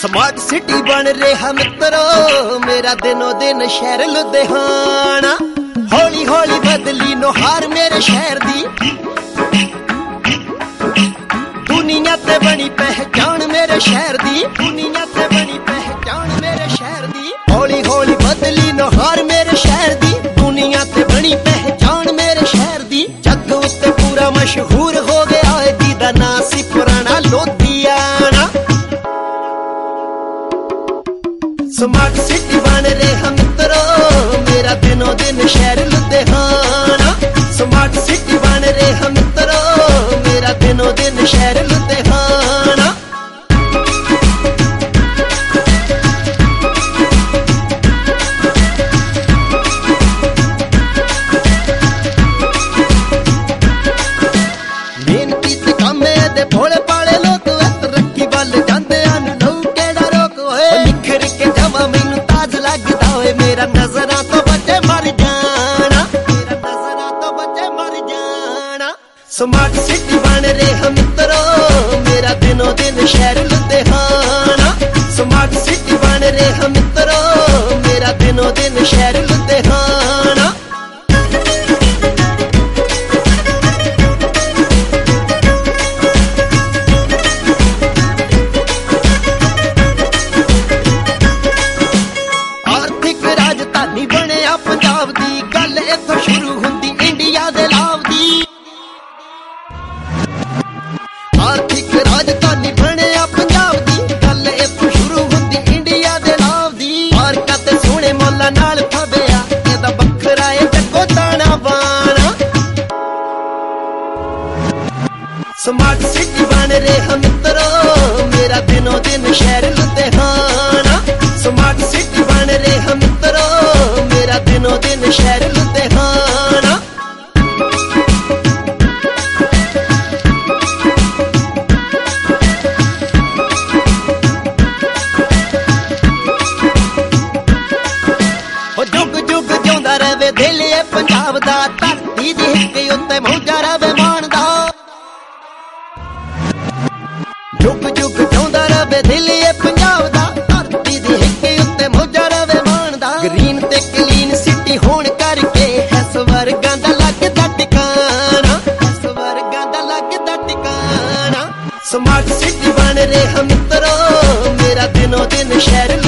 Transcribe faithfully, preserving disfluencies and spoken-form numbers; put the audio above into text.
Smart city बन रहा मित्रो मेरा दिनों दिन शहर लुधियाना। हौली हौली बदली नोहार मेरे शहर दी, दुनिया ते बनी पहचान मेरे शहर दी, दुनिया ते बनी पहचान मेरे शहर दी। हौली हौली बदली नोहार मेरे शहर दी, दुनिया ते बनी पहचान मेरे शहर दी। जग उत्ते पूरा मशहूर हो गया है जिदा नां सी पुराना लुधियाना। स्मार्ट सिटी बन रहा मित्रो मेरा दिनों दिन शहर लुधियाना। स्मार्ट सिटी बन रहा मित्रो मेरा दिनों दिन शहर लुधियाना। मेहनती ते कामे दे भोले भाले लोग तरक्की वल जांदे हन, लोग केड़ा रोक होए। निखर के जावा मैनू ताज लगदा होए, मेरा नजरां तो बचे मर जाना, मेरा नजरां तो बचे मर जाना। स्मार्ट सिटी बन रहा मित्रो मेरा दिनों दिन शहर लुधियाना। स्मार्ट सिटी बन रहा मित्रो मेरा दिनों दिन शहर लुधियाना। आर्थिक राजधानी बनया पंजाब दी, गल इत्थों शुरू हुंदी इंडिया दे लाभ दी। आर्थिक राजधानी बनया पंजाब दी, गल इत्थों शुरू हुंदी इंडिया दे लाभ दी। पार्कां ते सोहणे मौलां नाल फबया इहदा बखरा ए जग्गो ताना बाना। स्मार्ट सिटी बन रहा मित्रो मेरा दिनों दिन शहर लुधियाना। स्मार्ट सिटी बन रहा मित्रो मेरा दिनों दिन शहर लुधियाना। जुग जुग जिउंदा रहे दिल ए पंजाब दा, धरती दी हिक उत्ते मौजा रहे मान दा। जुग जुग जिउंदा रहे दिल ए पंजाब दा, धरती दी हिक उत्ते मौजा रहे मान दा। ग्रीन ते क्लीन सिटी होण करके है स्वर्गां दा लगदा टिकाना, स्वर्गां दा लगदा टिकाना। स्मार्ट सिटी बन रहा मित्रो मेरा दिनों दिन शहर